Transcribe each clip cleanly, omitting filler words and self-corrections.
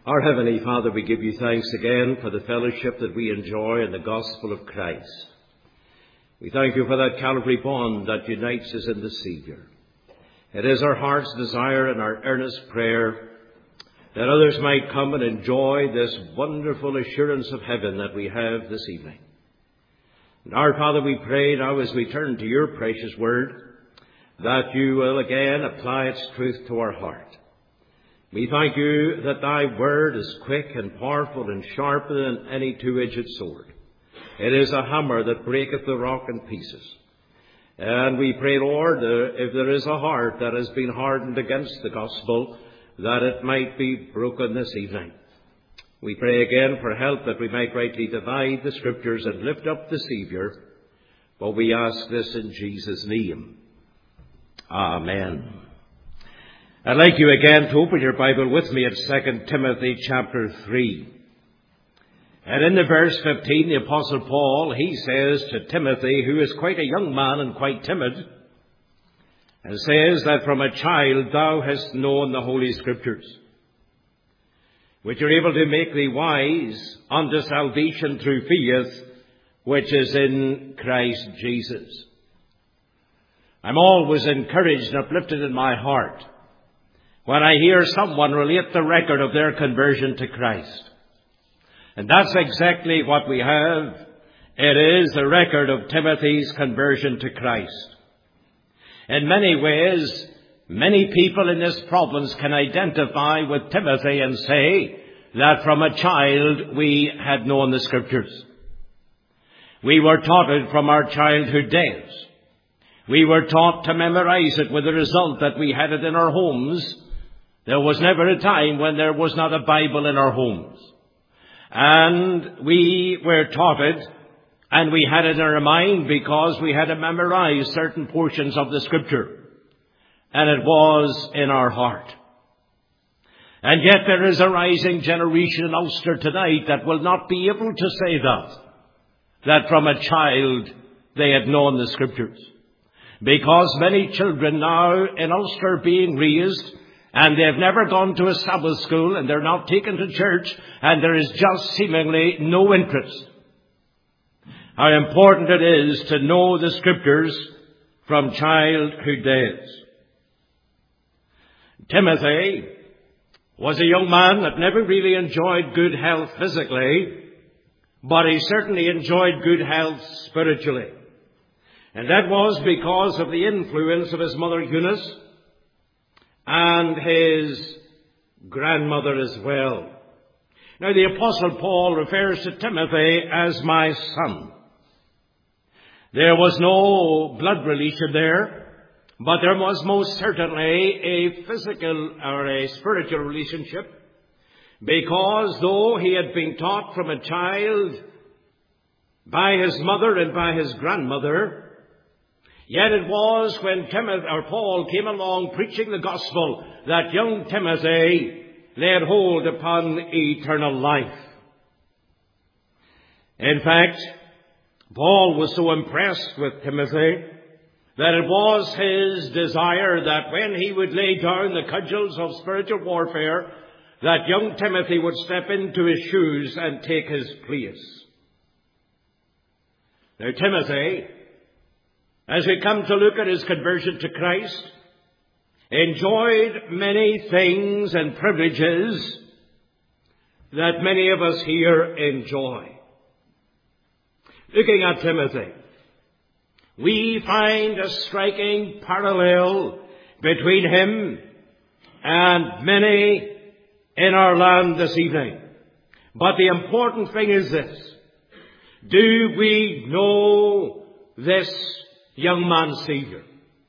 Our Heavenly Father, we give you thanks again for the fellowship that we enjoy in the gospel of Christ. We thank you for that Calvary bond that unites us in the Saviour. It is our heart's desire and our earnest prayer that others might come and enjoy this wonderful assurance of heaven that we have this evening. And our Father, we pray now as we turn to your precious word that you will again apply its truth to our heart. We thank you that thy word is quick and powerful and sharper than any two-edged sword. It is a hammer that breaketh the rock in pieces. And we pray, Lord, if there is a heart that has been hardened against the gospel, that it might be broken this evening. We pray again for help that we might rightly divide the Scriptures and lift up the Saviour. For we ask this in Jesus' name. Amen. I'd like you again to open your Bible with me at 2 Timothy chapter 3. And in the verse 15, the Apostle Paul, he says to Timothy, who is quite a young man and quite timid, and says that from a child thou hast known the Holy Scriptures, which are able to make thee wise unto salvation through faith, which is in Christ Jesus. I'm always encouraged and uplifted in my heart when I hear someone relate the record of their conversion to Christ. And that's exactly what we have. It is the record of Timothy's conversion to Christ. In many ways, many people in this province can identify with Timothy and say that from a child we had known the Scriptures. We were taught it from our childhood days. We were taught to memorize it with the result that we had it in our homes. There was never a time when there was not a Bible in our homes. And we were taught it, and we had it in our mind because we had to memorize certain portions of the Scripture. And it was in our heart. And yet there is a rising generation in Ulster tonight that will not be able to say that from a child they had known the Scriptures. Because many children now in Ulster are being raised, and they've never gone to a Sabbath school, and they're not taken to church, and there is just seemingly no interest. How important it is to know the Scriptures from childhood days. Timothy was a young man that never really enjoyed good health physically, but he certainly enjoyed good health spiritually. And that was because of the influence of his mother Eunice and his grandmother as well. Now the Apostle Paul refers to Timothy as my son. There was no blood relation there, but there was most certainly a physical or a spiritual relationship, because though he had been taught from a child by his mother and by his grandmother, yet it was when Paul came along preaching the gospel that young Timothy laid hold upon eternal life. In fact, Paul was so impressed with Timothy that it was his desire that when he would lay down the cudgels of spiritual warfare, that young Timothy would step into his shoes and take his place. Now Timothy, as we come to look at his conversion to Christ, enjoyed many things and privileges that many of us here enjoy. Looking at Timothy, we find a striking parallel between him and many in our land this evening. But the important thing is this: do we know this young man's Saviour?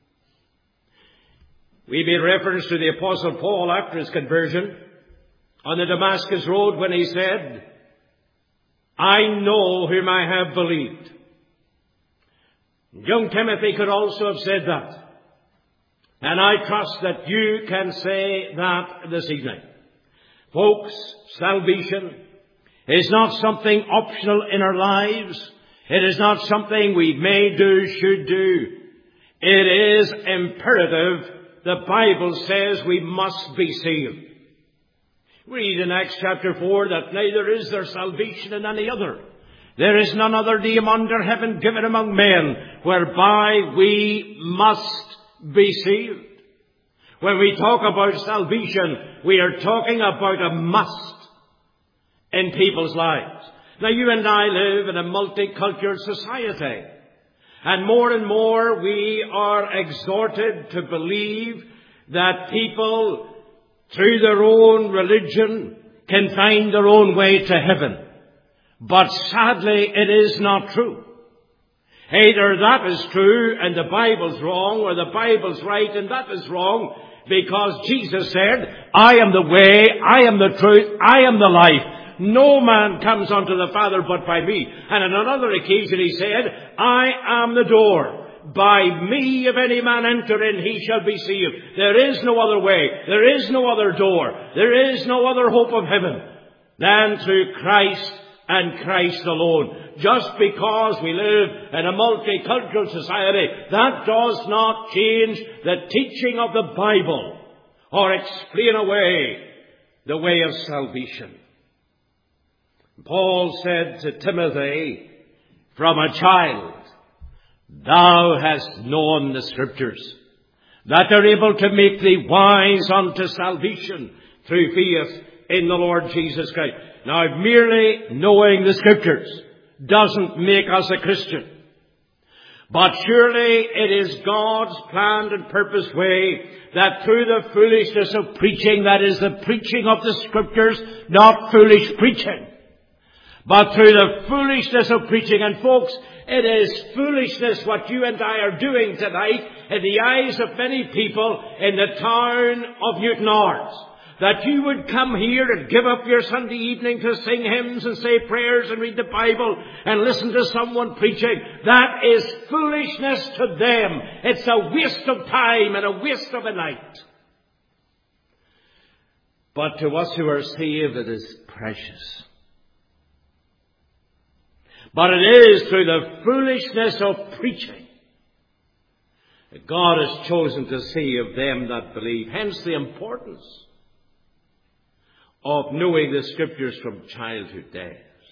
We made reference to the Apostle Paul after his conversion on the Damascus road when he said, I know whom I have believed. Young Timothy could also have said that. And I trust that you can say that this evening. Folks, salvation is not something optional in our lives. It is not something we may do, should do. It is imperative. The Bible says we must be saved. We read in Acts chapter 4 that neither is there salvation in any other. There is none other name under heaven given among men whereby we must be saved. When we talk about salvation, we are talking about a must in people's lives. Now, you and I live in a multicultural society. And more we are exhorted to believe that people, through their own religion, can find their own way to heaven. But sadly, it is not true. Either that is true and the Bible's wrong, or the Bible's right and that is wrong, because Jesus said, I am the way, I am the truth, I am the life. No man comes unto the Father but by me. And on another occasion he said, I am the door. By me, if any man enter in, he shall be saved. There is no other way. There is no other door. There is no other hope of heaven than through Christ and Christ alone. Just because we live in a multicultural society, that does not change the teaching of the Bible or explain away the way of salvation. Paul said to Timothy, from a child, thou hast known the Scriptures, that are able to make thee wise unto salvation through faith in the Lord Jesus Christ. Now, merely knowing the Scriptures doesn't make us a Christian. But surely it is God's planned and purposed way that through the foolishness of preaching, that is the preaching of the Scriptures, not foolish preaching, but through the foolishness of preaching. And folks, it is foolishness what you and I are doing tonight in the eyes of many people in the town of Newton Arts. That you would come here and give up your Sunday evening to sing hymns and say prayers and read the Bible and listen to someone preaching. That is foolishness to them. It's a waste of time and a waste of a night. But to us who are saved, it is precious. But it is through the foolishness of preaching that God has chosen to save them that believe. Hence the importance of knowing the Scriptures from childhood days.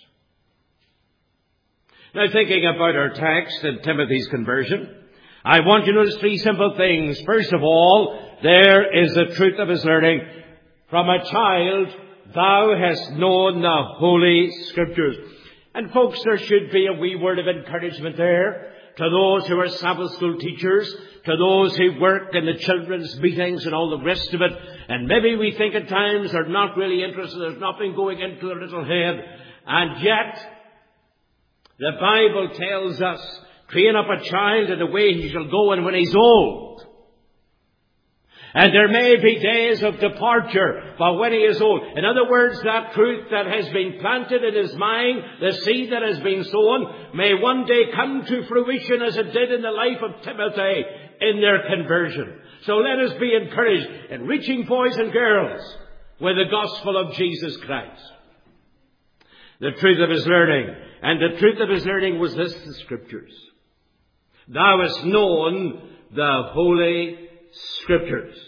Now, thinking about our text in Timothy's conversion, I want you to notice three simple things. First of all, there is the truth of his learning. From a child, thou hast known the Holy Scriptures. And folks, there should be a wee word of encouragement there to those who are Sabbath school teachers, to those who work in the children's meetings and all the rest of it. And maybe we think at times they're not really interested, there's nothing going into their little head. And yet, the Bible tells us, train up a child in the way he shall go, and when he's old. And there may be days of departure, but when he is old. In other words, that truth that has been planted in his mind, the seed that has been sown, may one day come to fruition as it did in the life of Timothy in their conversion. So let us be encouraged in reaching boys and girls with the gospel of Jesus Christ. The truth of his learning. And the truth of his learning was this, the Scriptures. Thou hast known the Holy Scriptures.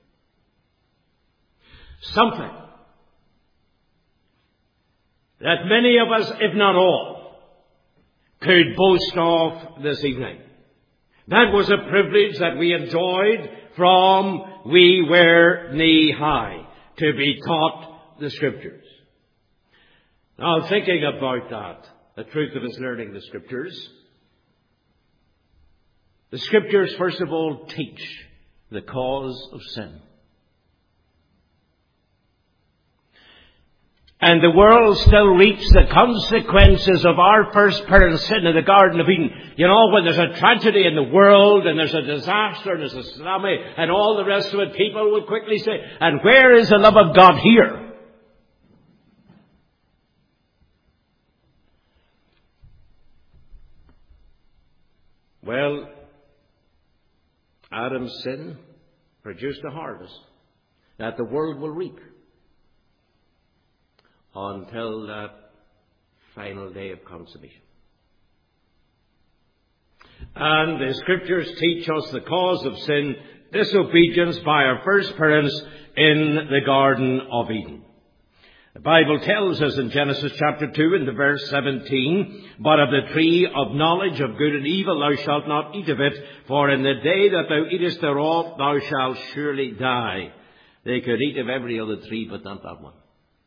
Something that many of us, if not all, could boast of this evening. That was a privilege that we enjoyed from we were knee high, to be taught the Scriptures. Now, thinking about that, the truth of his learning the Scriptures, the Scriptures, first of all, teach the cause of sin. And the world still reaps the consequences of our first parents' sin in the Garden of Eden. You know, when there's a tragedy in the world and there's a disaster and there's a tsunami and all the rest of it, people will quickly say, and where is the love of God here? Well, Adam's sin produced a harvest that the world will reap until that final day of consummation. And the Scriptures teach us the cause of sin, disobedience by our first parents in the Garden of Eden. The Bible tells us in Genesis chapter 2 and the verse 17, "But of the tree of knowledge of good and evil thou shalt not eat of it, for in the day that thou eatest thereof thou shalt surely die." They could eat of every other tree, but not that one.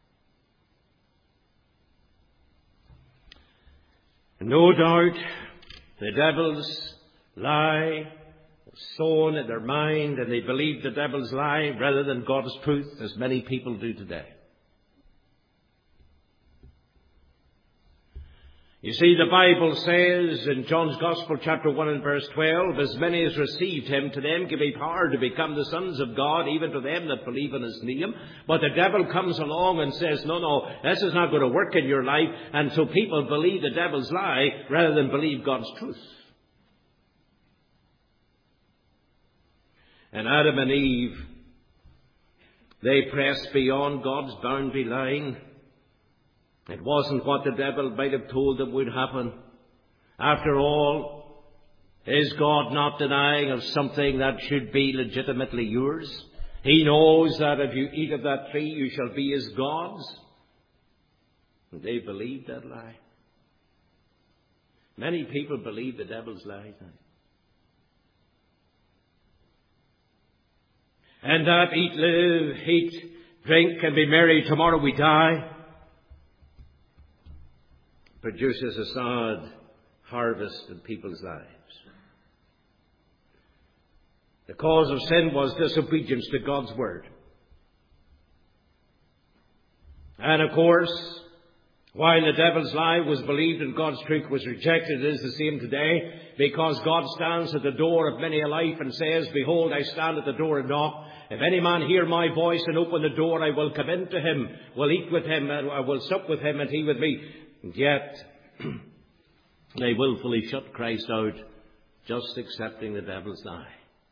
No doubt the devil's lie was sown in their mind, and they believed the devil's lie rather than God's truth, as many people do today. You see, the Bible says in John's Gospel, chapter 1 and verse 12, "As many as received him, to them give he power to become the sons of God, even to them that believe in his name." But the devil comes along and says, no, this is not going to work in your life. And so people believe the devil's lie rather than believe God's truth. And Adam and Eve, they pressed beyond God's boundary line. It wasn't what the devil might have told them would happen. After all, is God not denying of something that should be legitimately yours? He knows that if you eat of that tree, you shall be as gods. And they believed that lie. Many people believe the devil's lie. And that eat, live, eat, drink, and be merry, tomorrow we die, produces a sad harvest in people's lives. The cause of sin was disobedience to God's word. And of course, while the devil's lie was believed and God's truth was rejected, it is the same today, because God stands at the door of many a life and says, "Behold, I stand at the door and knock. If any man hear my voice and open the door, I will come into him, will eat with him, and I will sup with him, and he with me." And yet, they willfully shut Christ out, just accepting the devil's lie.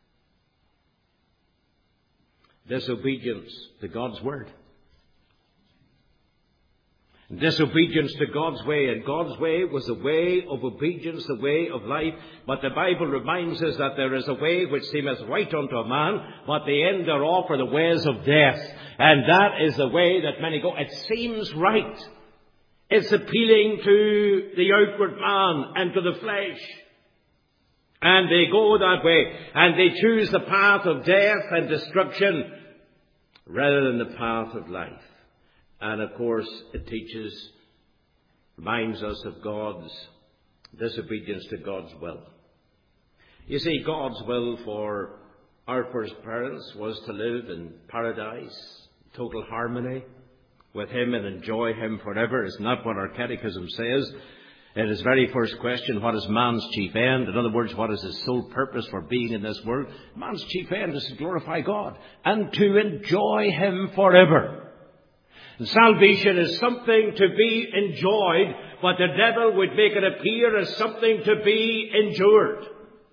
Disobedience to God's word. Disobedience to God's way. And God's way was the way of obedience, the way of life. But the Bible reminds us that there is a way which seemeth right unto a man, but the end thereof are the ways of death. And that is the way that many go. It seems right. It's appealing to the outward man and to the flesh. And they go that way. And they choose the path of death and destruction rather than the path of life. And of course, it reminds us of God's disobedience to God's will. You see, God's will for our first parents was to live in paradise, total harmony with him and enjoy him forever. Isn't that what our catechism says? In his very first question, what is man's chief end? In other words, what is his sole purpose for being in this world? Man's chief end is to glorify God and to enjoy him forever. And salvation is something to be enjoyed, but the devil would make it appear as something to be endured.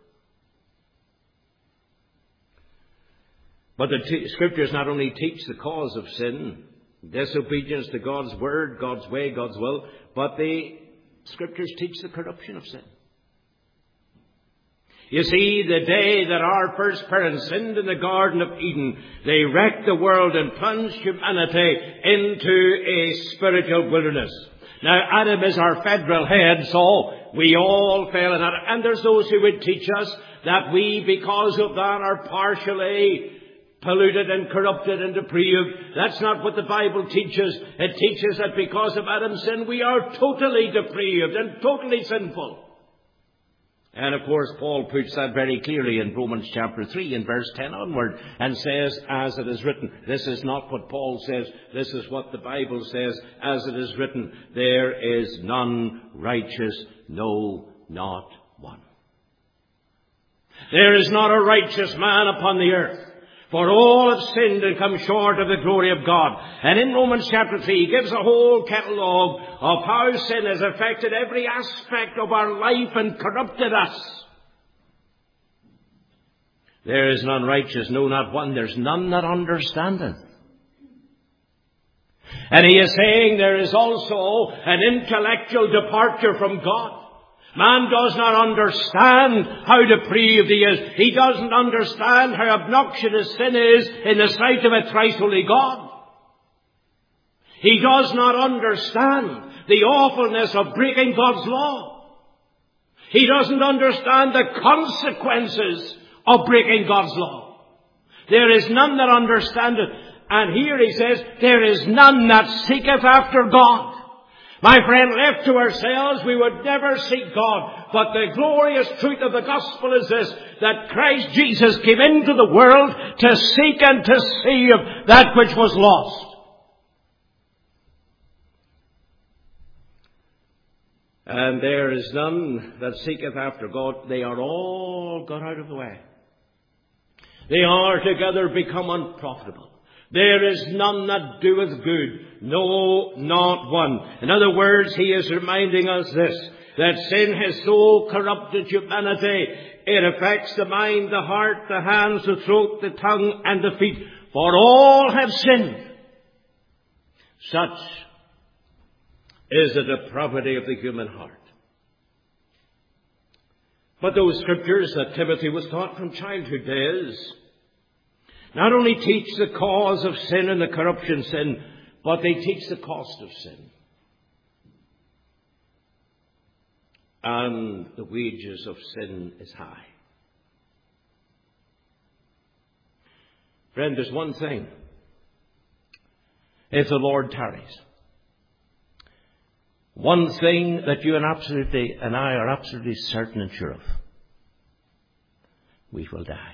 But the Scriptures not only teach the cause of sin, disobedience to God's word, God's way, God's will, but the Scriptures teach the corruption of sin. You see, the day that our first parents sinned in the Garden of Eden, they wrecked the world and plunged humanity into a spiritual wilderness. Now, Adam is our federal head, so we all fell in that. And there's those who would teach us that we, because of that, are partially polluted and corrupted and depraved. That's not what the Bible teaches. It teaches that because of Adam's sin, we are totally depraved and totally sinful. And of course, Paul puts that very clearly in Romans chapter 3 and verse 10 onward, and says, as it is written. This is not what Paul says. This is what the Bible says. As it is written, there is none righteous, no, not one. There is not a righteous man upon the earth. For all have sinned and come short of the glory of God. And in Romans chapter 3, he gives a whole catalogue of how sin has affected every aspect of our life and corrupted us. There is none righteous, no, not one. There's none that understandeth. And he is saying there is also an intellectual departure from God. Man does not understand how depraved he is. He doesn't understand how obnoxious sin is in the sight of a thrice holy God. He does not understand the awfulness of breaking God's law. He doesn't understand the consequences of breaking God's law. There is none that understand it. And here he says, there is none that seeketh after God. My friend, left to ourselves, we would never seek God. But the glorious truth of the gospel is this, that Christ Jesus came into the world to seek and to save that which was lost. And there is none that seeketh after God. They are all gone out of the way. They are together become unprofitable. There is none that doeth good, no, not one. In other words, he is reminding us this, that sin has so corrupted humanity, it affects the mind, the heart, the hands, the throat, the tongue, and the feet. For all have sinned. Such is the depravity of the human heart. But those scriptures that Timothy was taught from childhood days not only teach the cause of sin and the corruption of sin, but they teach the cost of sin. And the wages of sin is high. Friend, there's one thing. If the Lord tarries, one thing that you and I are absolutely certain and sure of, we will die.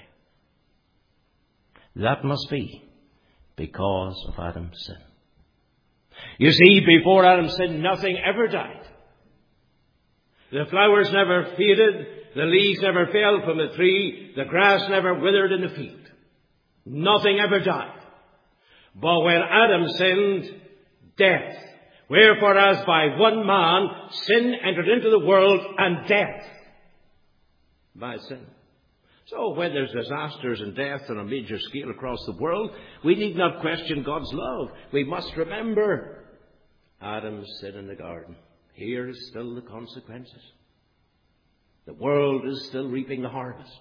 That must be because of Adam's sin. You see, before Adam's sin, nothing ever died. The flowers never faded, the leaves never fell from the tree, the grass never withered in the field. Nothing ever died. But when Adam sinned, death. Wherefore, as by one man sin entered into the world, and death by sin. So when there's disasters and death on a major scale across the world, we need not question God's love. We must remember Adam's sin in the garden. Here is still the consequences. The world is still reaping the harvest.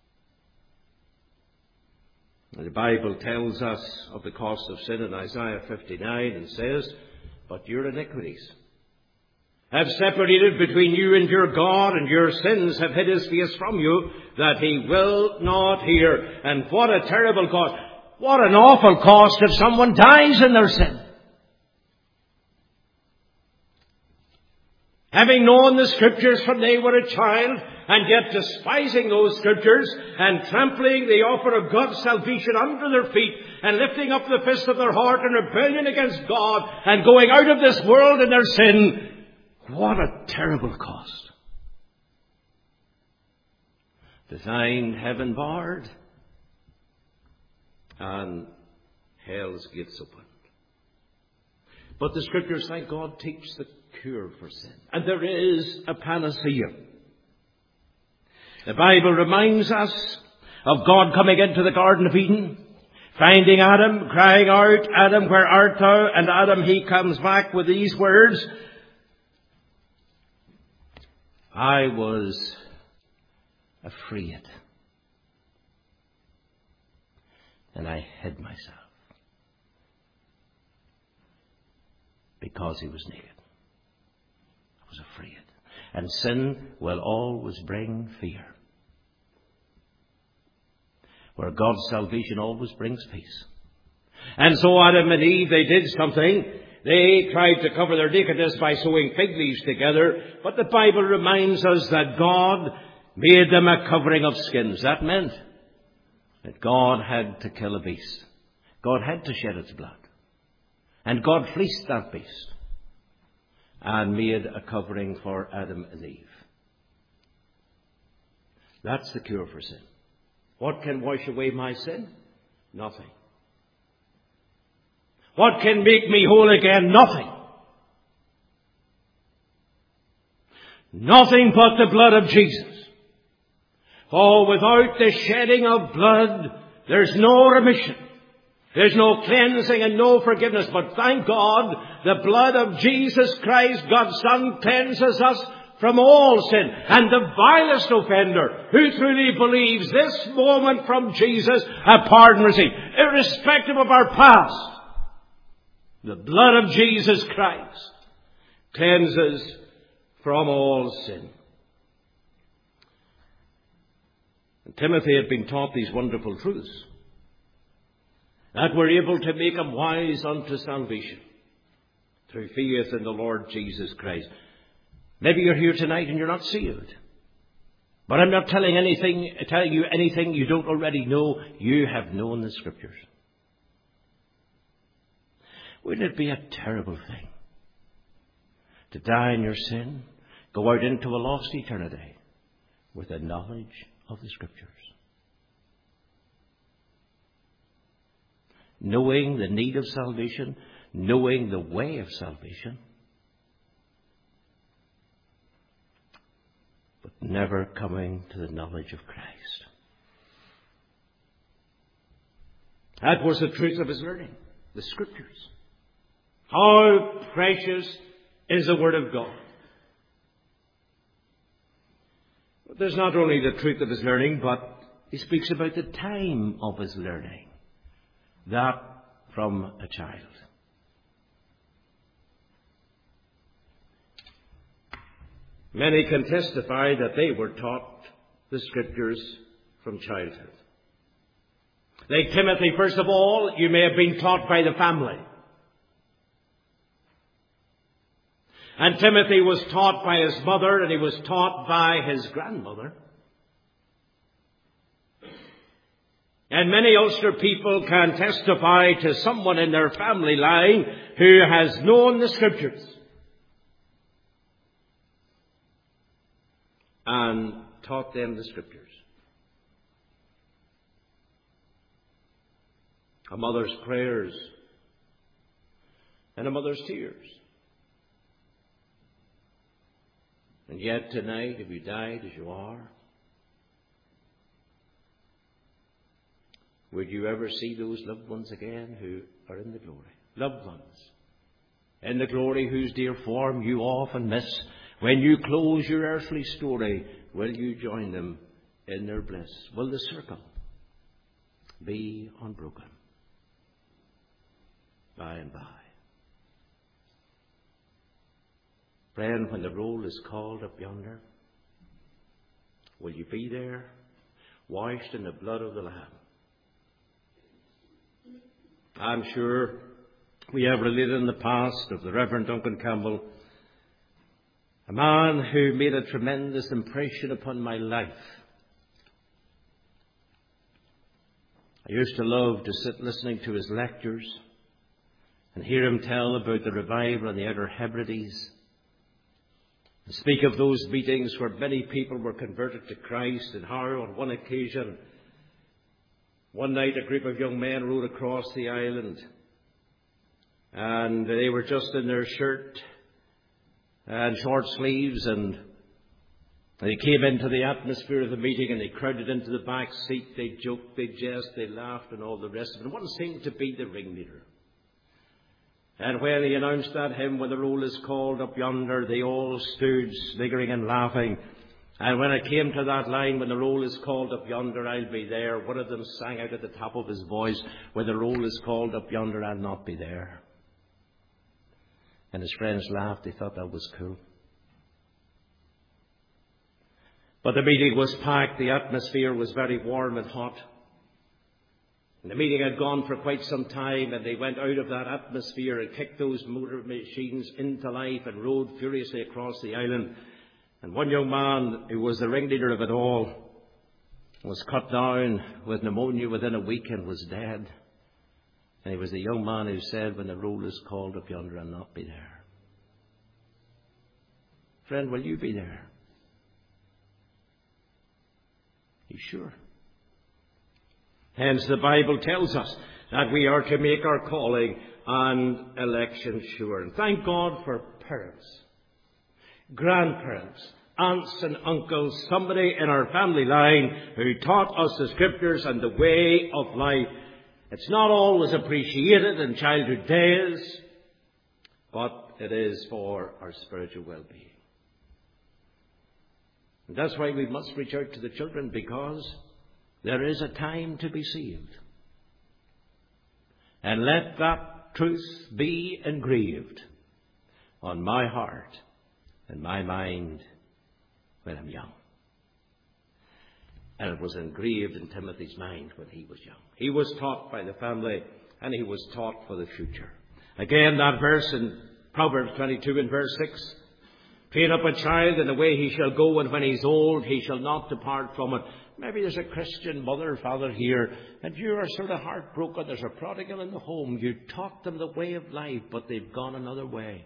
The Bible tells us of the cost of sin in Isaiah 59 and says, but your iniquities have separated between you and your God, and your sins have hid his face from you, that he will not hear. And what a terrible cost. What an awful cost if someone dies in their sin. Having known the Scriptures from they were a child, and yet despising those Scriptures, and trampling the offer of God's salvation under their feet, and lifting up the fist of their heart in rebellion against God, and going out of this world in their sin, what a terrible cost. To find heaven barred and hell's gates opened. But the Scriptures, thank God, teach the cure for sin. And there is a panacea. The Bible reminds us of God coming into the Garden of Eden, finding Adam, crying out, Adam, where art thou? And Adam, he comes back with these words, I was afraid, and I hid myself, because he was naked. I was afraid. And sin will always bring fear, where God's salvation always brings peace. And so Adam and Eve, they did something. They tried to cover their nakedness by sewing fig leaves together, but the Bible reminds us that God made them a covering of skins. That meant that God had to kill a beast. God had to shed its blood. And God fleeced that beast and made a covering for Adam and Eve. That's the cure for sin. What can wash away my sin? Nothing. What can make me whole again? Nothing. Nothing but the blood of Jesus. For without the shedding of blood, there's no remission. There's no cleansing and no forgiveness. But thank God, the blood of Jesus Christ, God's Son, cleanses us from all sin. And the vilest offender who truly believes this moment from Jesus, a pardon received, irrespective of our past, The blood of Jesus Christ cleanses from all sin. And Timothy had been taught these wonderful truths that were able to make him wise unto salvation through faith in the Lord Jesus Christ. Maybe you're here tonight and you're not saved. But I'm not telling you anything you don't already know. You have known the Scriptures. Wouldn't it be a terrible thing to die in your sin, go out into a lost eternity with a knowledge of the Scriptures? Knowing the need of salvation, knowing the way of salvation, but never coming to the knowledge of Christ. That was the truth of his learning, the Scriptures. How precious is the Word of God. But there's not only the truth of his learning, but he speaks about the time of his learning. That from a child. Many can testify that they were taught the Scriptures from childhood. Like Timothy, first of all, you may have been taught by the family. And Timothy was taught by his mother, and he was taught by his grandmother. And many Ulster people can testify to someone in their family line who has known the Scriptures and taught them the Scriptures. A mother's prayers and a mother's tears. And yet tonight, if you died as you are, would you ever see those loved ones again who are in the glory? Loved ones in the glory whose dear form you often miss. When you close your earthly story, will you join them in their bliss? Will the circle be unbroken by and by? Friend, when the roll is called up yonder, will you be there, washed in the blood of the Lamb? I'm sure we have related in the past of the Reverend Duncan Campbell, a man who made a tremendous impression upon my life. I used to love to sit listening to his lectures and hear him tell about the revival in the Outer Hebrides, and speak of those meetings where many people were converted to Christ, and how on one occasion, one night a group of young men rode across the island, and they were just in their shirt and short sleeves, and they came into the atmosphere of the meeting and they crowded into the back seat. They joked, they jested, they laughed, and all the rest of it. And one seemed to be the ringleader. And when he announced that hymn, when the roll is called up yonder, they all stood sniggering and laughing. And when it came to that line, when the roll is called up yonder, I'll be there, one of them sang out at the top of his voice, when the roll is called up yonder, I'll not be there. And his friends laughed. They thought that was cool. But the meeting was packed. The atmosphere was very warm and hot. And the meeting had gone for quite some time, and they went out of that atmosphere and kicked those motor machines into life and rode furiously across the island. And one young man, who was the ringleader of it all, was cut down with pneumonia within a week and was dead. And he was the young man who said, when the roll is called up yonder, I'll not be there. Friend, will you be there? You sure? Hence the Bible tells us that we are to make our calling and election sure. And thank God for parents, grandparents, aunts and uncles, somebody in our family line who taught us the Scriptures and the way of life. It's not always appreciated in childhood days, but it is for our spiritual well-being. And that's why we must reach out to the children, because there is a time to be saved. And let that truth be engraved on my heart and my mind when I'm young. And it was engraved in Timothy's mind when he was young. He was taught by the family, and he was taught for the future. Again, that verse in Proverbs 22 and verse 6. Train up a child in the way he shall go, and when he's old, he shall not depart from it. Maybe there's a Christian mother or father here, and you are sort of heartbroken. There's a prodigal in the home. You taught them the way of life, but they've gone another way.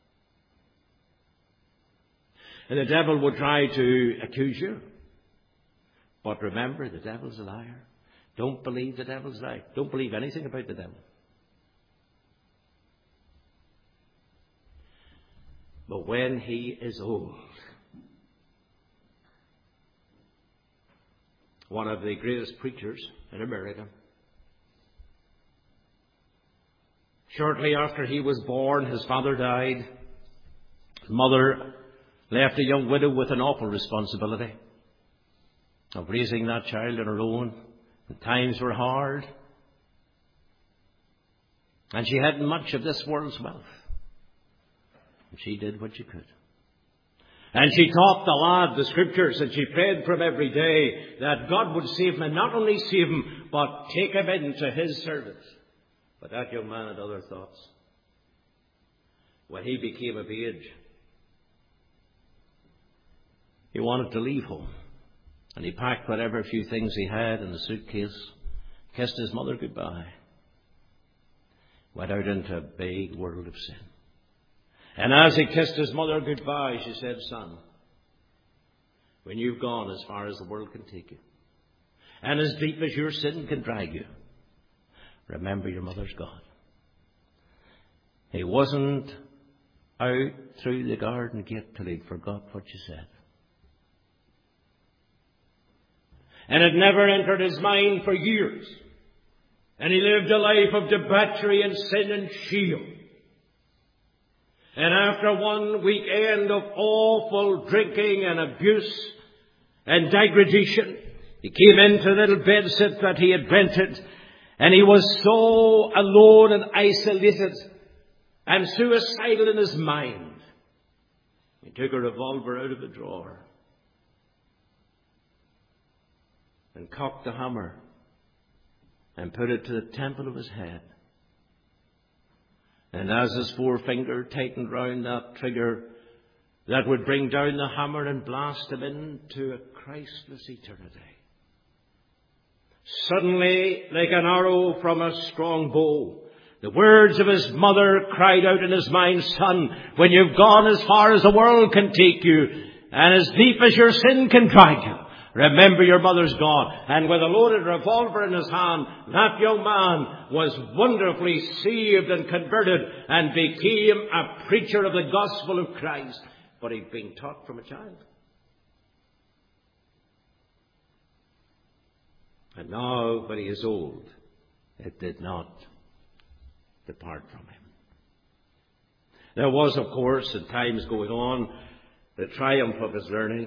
And the devil will try to accuse you. But remember, the devil's a liar. Don't believe the devil's lie. Don't believe anything about the devil. But when he is old, one of the greatest preachers in America, shortly after he was born, his father died. His mother left a young widow with an awful responsibility of raising that child on her own. And times were hard. And she hadn't much of this world's wealth. And she did what she could. And she taught the lad the Scriptures, and she prayed for him every day that God would save him, and not only save him, but take him into his service. But that young man had other thoughts. When he became of age, he wanted to leave home. And he packed whatever few things he had in the suitcase, kissed his mother goodbye, went out into a big world of sin. And as he kissed his mother goodbye, she said, "Son, when you've gone as far as the world can take you, and as deep as your sin can drag you, remember your mother's God." He wasn't out through the garden gate till he'd forgot what she said. And it never entered his mind for years. And he lived a life of debauchery and sin and shame. And after one weekend of awful drinking and abuse and degradation, he came into the little bedsit that he had rented, and he was so alone and isolated and suicidal in his mind. He took a revolver out of the drawer and cocked the hammer and put it to the temple of his head. And as his forefinger tightened round that trigger that would bring down the hammer and blast him into a Christless eternity, suddenly, like an arrow from a strong bow, the words of his mother cried out in his mind, "Son, when you've gone as far as the world can take you, and as deep as your sin can drag you, remember your mother's God." And with a loaded revolver in his hand, that young man was wonderfully saved and converted and became a preacher of the gospel of Christ. But he'd been taught from a child. And now, when he is old, it did not depart from him. There was, of course, in times going on, the triumph of his learning.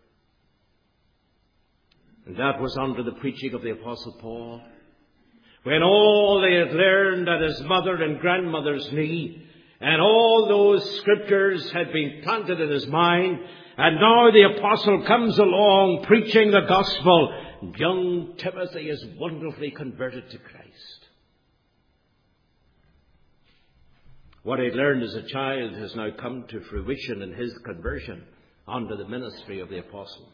And that was under the preaching of the Apostle Paul. When all they had learned at his mother and grandmother's knee, and all those Scriptures had been planted in his mind, and now the Apostle comes along preaching the gospel, young Timothy is wonderfully converted to Christ. What he'd learned as a child has now come to fruition in his conversion under the ministry of the Apostle.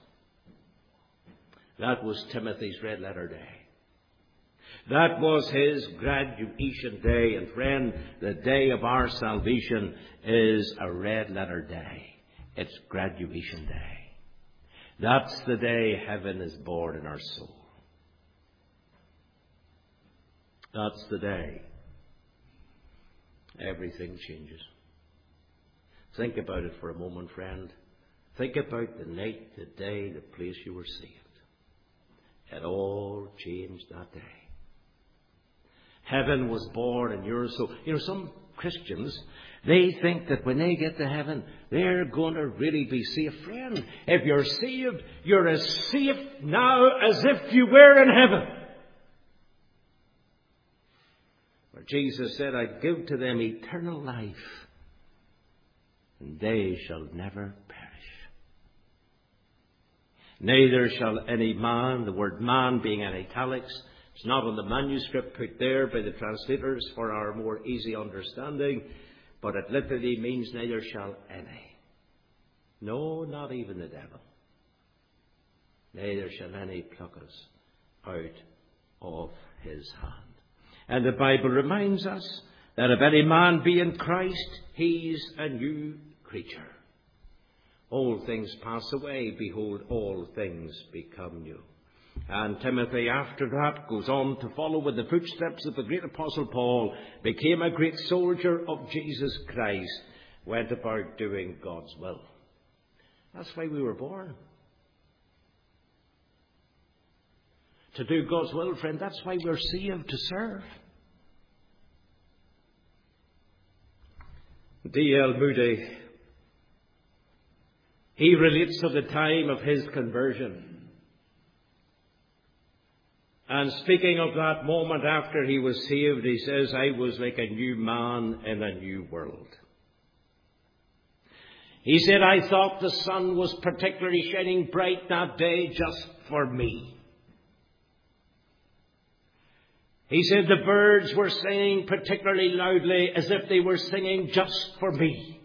That was Timothy's red letter day. That was his graduation day. And friend, the day of our salvation is a red letter day. It's graduation day. That's the day heaven is born in our soul. That's the day everything changes. Think about it for a moment, friend. Think about the night, the day, the place you were saved. It all changed that day. Heaven was born in your soul. You know, some Christians, they think that when they get to heaven, they're going to really be safe. Friend, if you're saved, you're as safe now as if you were in heaven. For Jesus said, I give to them eternal life, and they shall never perish. Neither shall any man, the word man being in italics, it's not on the manuscript put there by the translators for our more easy understanding, but it literally means neither shall any. No, not even the devil. Neither shall any pluck us out of his hand. And the Bible reminds us that if any man be in Christ, he's a new creature. Old things pass away, behold, all things become new. And Timothy, after that, goes on to follow in the footsteps of the great Apostle Paul, became a great soldier of Jesus Christ, went about doing God's will. That's why we were born. To do God's will, friend, that's why we're saved, to serve. D.L. Moody, he relates of the time of his conversion. And speaking of that moment after he was saved, he says, I was like a new man in a new world. He said, I thought the sun was particularly shining bright that day just for me. He said the birds were singing particularly loudly as if they were singing just for me.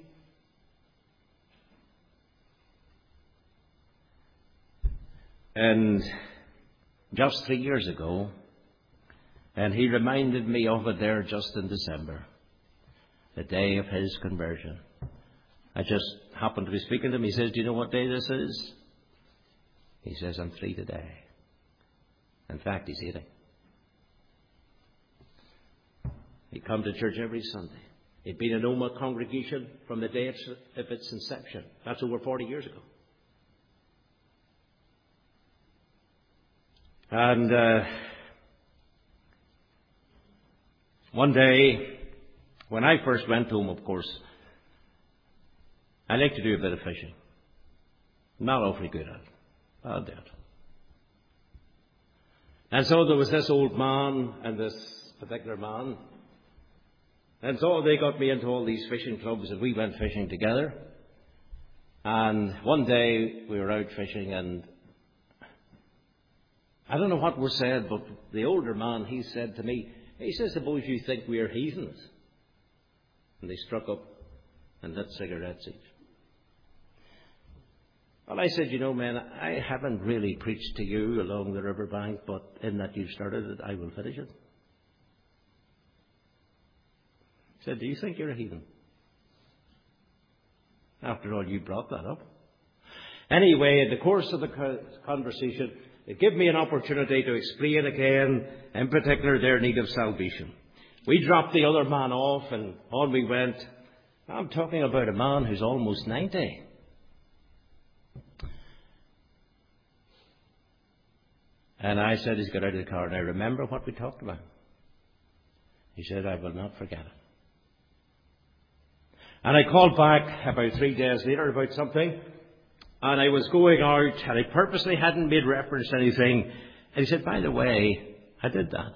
And just 3 years ago, and he reminded me of it there just in December, the day of his conversion. I just happened to be speaking to him. He says, do you know what day this is? He says, I'm 3 today. In fact, he's 80. He'd come to church every Sunday. He'd been an Oma congregation from the day of its inception. That's over 40 years ago. And one day, when I first went home, of course, I like to do a bit of fishing. Not awfully good at it. I'll do it. And so there was this old man and this particular man. And so they got me into all these fishing clubs and we went fishing together. And one day we were out fishing and I don't know what was said, but the older man, he said to me, he says, suppose you think we're heathens. And they struck up and lit cigarettes each. Well, I said, you know, man, I haven't really preached to you along the riverbank, but in that you've started it, I will finish it. He said, do you think you're a heathen? After all, you brought that up. Anyway, in the course of the conversation, it gave me an opportunity to explain again, in particular, their need of salvation. We dropped the other man off and on we went. I'm talking about a man who's almost 90. And I said, he's got out of the car. And I remember what we talked about. He said, I will not forget it. And I called back about 3 days later about something. And I was going out, and I purposely hadn't made reference to anything. And he said, by the way, I did that.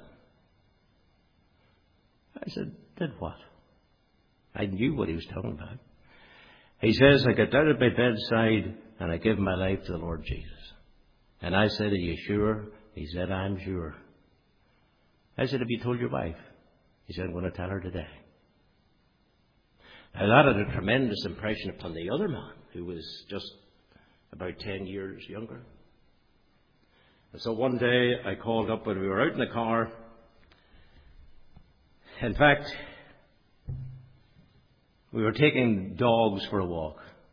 I said, did what? I knew what he was talking about. He says, I got down at my bedside, and I gave my life to the Lord Jesus. And I said, are you sure? He said, I'm sure. I said, have you told your wife? He said, I'm going to tell her today. Now, that had a tremendous impression upon the other man, who was just about 10 years younger. And so one day I called up when we were out in the car. In fact, we were taking dogs for a walk.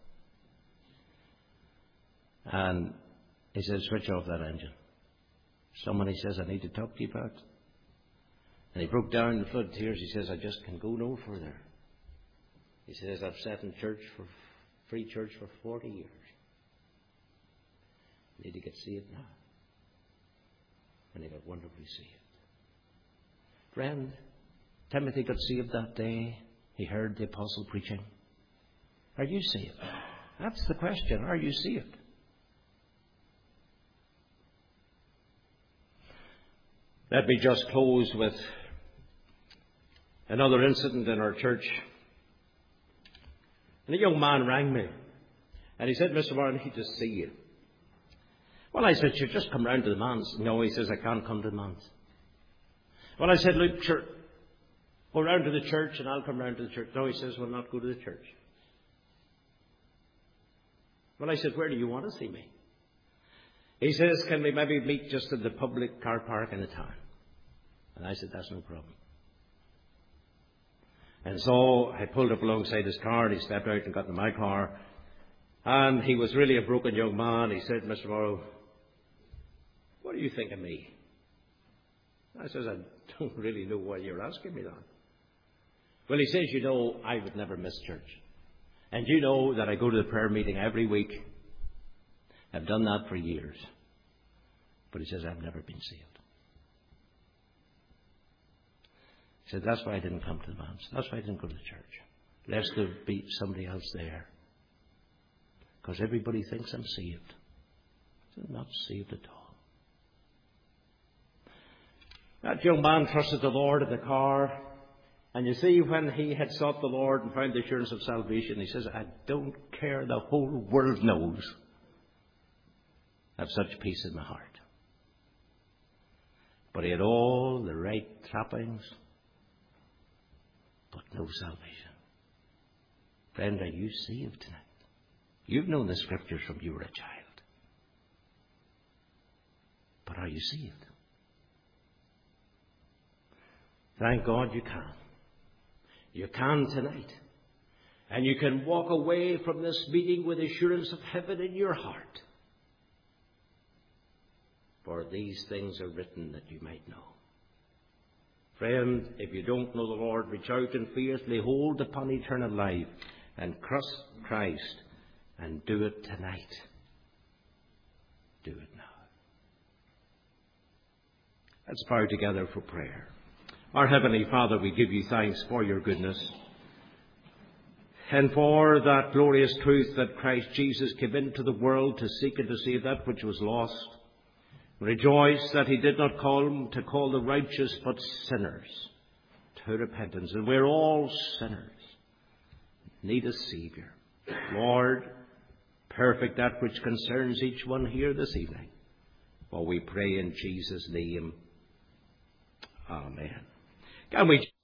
And he said, switch off that engine. Someone, he says, I need to talk to you about. And he broke down in the flood of tears. He says, I just can go no further. He says, I've sat in church for free church for 40 years. I need to get saved now. And he got wonderfully saved. Friend, Timothy got saved that day. He heard the apostle preaching. Are you saved? That's the question. Are you saved? Let me just close with Another incident in our church. And a young man rang me. And he said, Mr. Warren, I need to see you. Well, I said, you just come round to the manse. No, he says, I can't come to the manse. Well, I said, look, sure, go round to the church and I'll come round to the church. No, he says, we'll not go to the church. Well, I said, where do you want to see me? He says, can we maybe meet just in the public car park in the town? And I said, that's no problem. And so I pulled up alongside his car and he stepped out and got in my car. And he was really a broken young man. He said, Mr. Morrow, what do you think of me? I says, I don't really know why you're asking me that. Well, he says, you know, I would never miss church. And you know that I go to the prayer meeting every week. I've done that for years. But he says, I've never been saved. He said, that's why I didn't come to the manse. That's why I didn't go to the church. Lest there be somebody else there. Because everybody thinks I'm saved. I'm not saved at all. That young man trusted the Lord in the car. And you see, when he had sought the Lord and found the assurance of salvation, he says, I don't care, the whole world knows. I have such peace in my heart. But he had all the right trappings, but no salvation. Friend, are you saved tonight? You've known the Scriptures from you were a child. But are you saved? Thank God you can. You can tonight. And you can walk away from this meeting with assurance of heaven in your heart. For these things are written that you might know. Friend, if you don't know the Lord, reach out in faith, lay hold upon eternal life, and trust Christ, and do it tonight. Do it now. Let's bow together for prayer. Our Heavenly Father, we give you thanks for your goodness and for that glorious truth that Christ Jesus came into the world to seek and to save that which was lost. Rejoice that he did not call the righteous but sinners to repentance. And we're all sinners, need a Saviour. Lord, perfect that which concerns each one here this evening. For we pray in Jesus' name. Amen. Can we